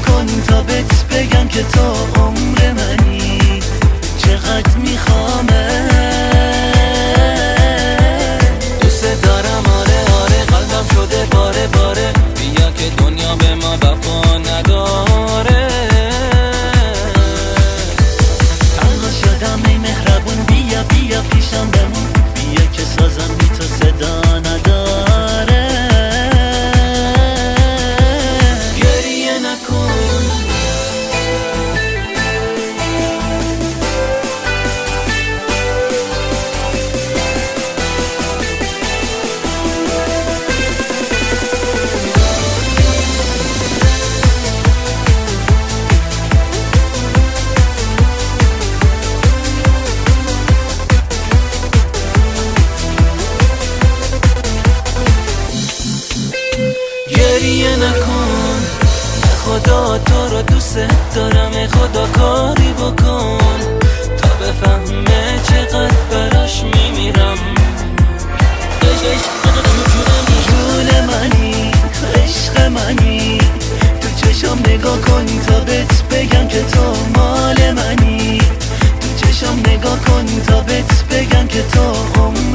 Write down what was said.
کن تا بهت بگم که تو عمر منی، چقدر میخوامه. دوست دارم آره آره، قلبم شده باره باره، بیا که دنیا به ما وفا نداره. تنها شدم ای مهربون، بیا بیا پیشم بمون، بیا که سازم بی تو صدا نداره. گریه نکن، گریه نکن، خدا تو رو دوست دارم، خدا کاری بکن تا بفهمه چقدر براش میمیرم. جون منی، عشق منی، تو چشم نگاه کن تا بهت بگم که تو مال منی، تو چشم نگاه کن تا بهت بگم که تو